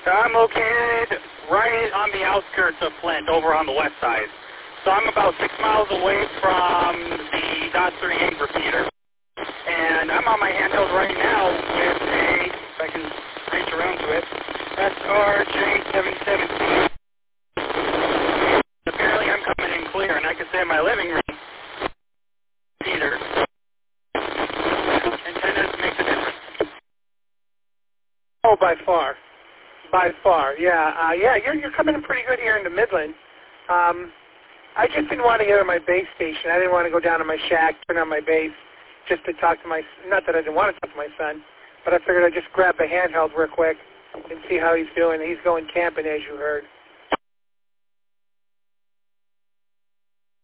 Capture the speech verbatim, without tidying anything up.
So I'm located right on the outskirts of Flint, over on the west side. So I'm about six miles away from the DOT thirty-eight repeater. And I'm on my handheld right now with a, if I can reach around to it, S R J seven seventeen. Apparently I'm coming in clear, and I can say in my living room, repeater. Antennas make a difference. Oh, by far. By far, yeah. Uh, yeah, you're, you're coming in pretty good here in the Midland. Um, I just didn't want to get on my base station. I didn't want to go down to my shack, turn on my base, just to talk to my, not that I didn't want to talk to my son, but I figured I'd just grab the handheld real quick and see how he's doing. He's going camping, as you heard.